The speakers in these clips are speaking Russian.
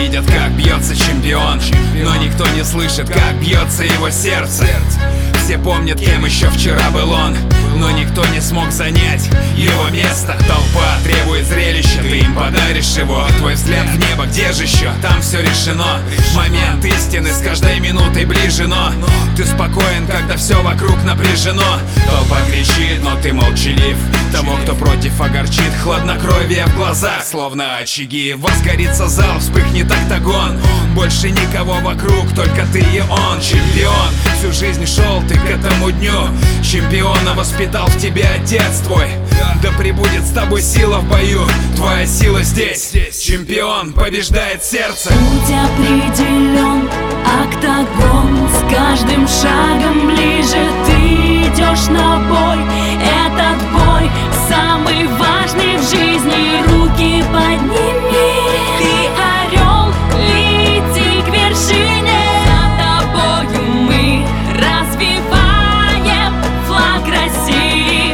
видят, как бьется чемпион, но никто не слышит, как бьется его сердце. Все помнят, кем еще вчера был он, но никто не смог занять его место. Толпа требует зрелища, ты им подаришь его. Твой взгляд в небо, где же еще? Там все решено. Момент истины с каждой минутой ближе, но ты спокоен, когда все вокруг напряжено. Толпа кричит, но ты молчалив. Того, кто против, огорчит хладнокровие в глазах, словно очаги. Возгорится зал, вспыхнет октагон. Больше никого вокруг, только ты и он. Чемпион, всю жизнь шел ты к этому дню. Чемпиона воспитал в тебе отец твой. Да пребудет с тобой сила в бою. Твоя сила здесь. Чемпион побеждает сердце. Путь определен, октагон. С каждым шагом ближе ты идешь на бой. Этот бой самый важный в жизни. Руки подними. Ты орел, лети к вершине. За тобою мы развиваем флаг России.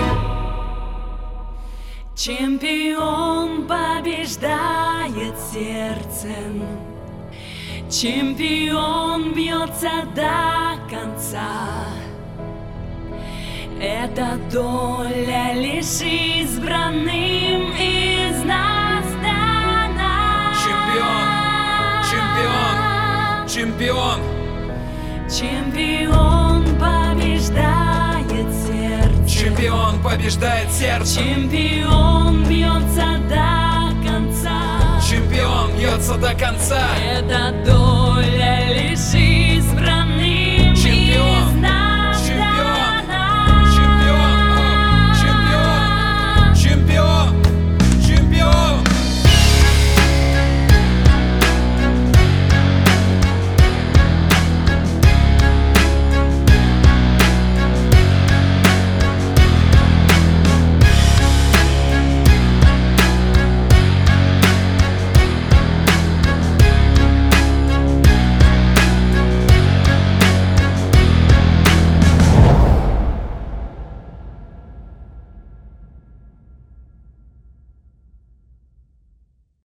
Чемпион побеждает сердцем. Чемпион бьется до конца. Это доля лишь избранным из нас дана. Чемпион, чемпион, чемпион. Чемпион побеждает сердце. Чемпион побеждает сердце. Чемпион бьется до конца. Чемпион бьется до конца. Это доля